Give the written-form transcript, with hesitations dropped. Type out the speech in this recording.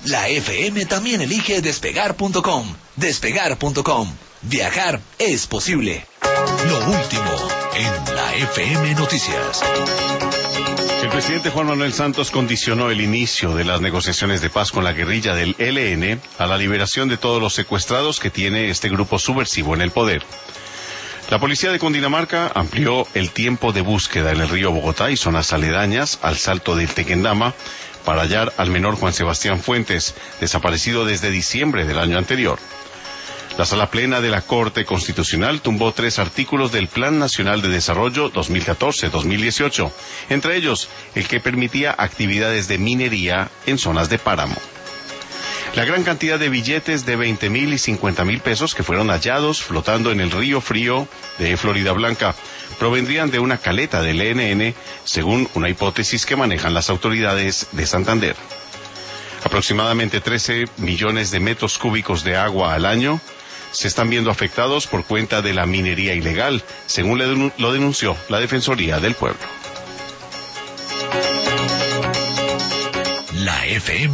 La FM también elige despegar.com. Despegar.com. Viajar es posible. Lo último en la FM Noticias. El presidente Juan Manuel Santos condicionó el inicio de las negociaciones de paz con la guerrilla del ELN a la liberación de todos los secuestrados que tiene este grupo subversivo en el poder. La policía de Cundinamarca amplió el tiempo de búsqueda en el río Bogotá y zonas aledañas al Salto del Tequendama para hallar al menor Juan Sebastián Fuentes, desaparecido desde diciembre del año anterior. La Sala Plena de la Corte Constitucional tumbó 3 artículos del Plan Nacional de Desarrollo 2014-2018, entre ellos el que permitía actividades de minería en zonas de páramo. La gran cantidad de billetes de 20,000 y 50,000 pesos que fueron hallados flotando en el río Frío de Florida Blanca provendrían de una caleta del ENN, según una hipótesis que manejan las autoridades de Santander. Aproximadamente 13 millones de metros cúbicos de agua al año se están viendo afectados por cuenta de la minería ilegal, según lo denunció la Defensoría del Pueblo. La FM